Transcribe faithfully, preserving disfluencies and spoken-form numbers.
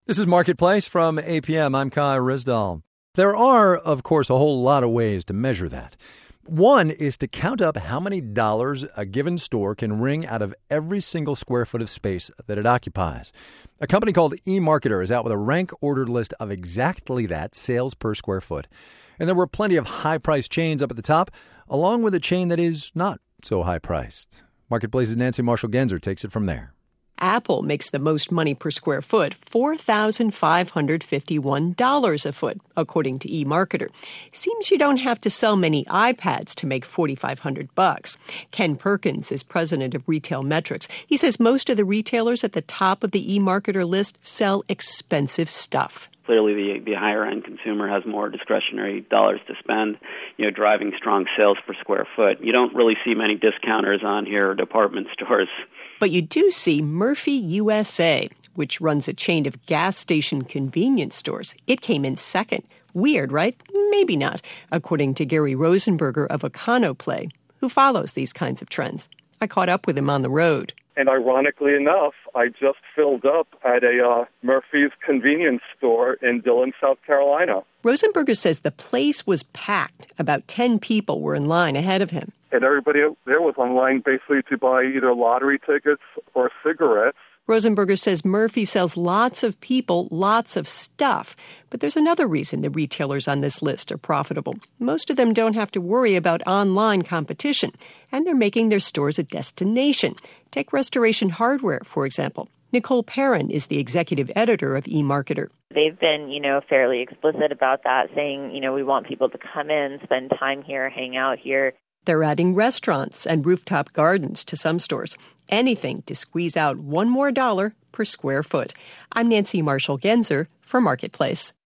This is Marketplace from A P M. I'm Kai Risdall. There are, of course, a whole lot of ways to measure that. One is to count up how many dollars a given store can wring out of every single square foot of space that it occupies. A company called eMarketer is out with a rank-ordered list of exactly that, sales per square foot. And there were plenty of high-priced chains up at the top, along with a chain that is not so high-priced. Marketplace's Nancy Marshall-Genzer takes it from there. Apple makes the most money per square foot, four thousand five hundred fifty-one dollars a foot, according to eMarketer. Seems you don't have to sell many iPads to make four thousand five hundred bucks. Ken Perkins is president of Retail Metrics. He says most of the retailers at the top of the eMarketer list sell expensive stuff. Clearly, the, the higher-end consumer has more discretionary dollars to spend, you know, driving strong sales per square foot. You don't really see many discounters on here or department stores. But you do see Murphy U S A, which runs a chain of gas station convenience stores. It came in second. Weird, right? Maybe not, according to Gary Rosenberger of Econoplay, who follows these kinds of trends. I caught up with him on the road. And ironically enough, I just filled up at a uh, Murphy's convenience store in Dillon, South Carolina. Rosenberger says the place was packed. About ten people were in line ahead of him. And everybody there was online basically to buy either lottery tickets or cigarettes. Rosenberger says Murphy sells lots of people lots of stuff. But there's another reason the retailers on this list are profitable. Most of them don't have to worry about online competition, and they're making their stores a destination. Take Restoration Hardware, for example. Nicole Perrin is the executive editor of eMarketer. They've been, you know, fairly explicit about that, saying, you know, we want people to come in, spend time here, hang out here. They're adding restaurants and rooftop gardens to some stores. Anything to squeeze out one more dollar per square foot. I'm Nancy Marshall-Genzer for Marketplace.